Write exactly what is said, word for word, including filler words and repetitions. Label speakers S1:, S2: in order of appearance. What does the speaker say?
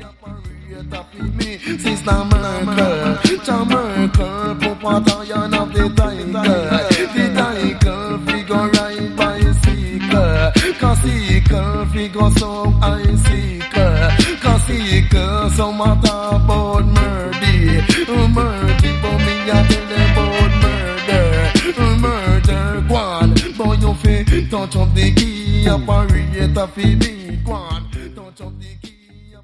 S1: Sister Merkel, Jamaica, Papa of the tiger. The tiger figure ride bicycle, Casica figure so icicle, Casica so matter about murder, murder for me I tell them about murder, murder one. Boy you fi touch up the key, operate a fi big one, touch up the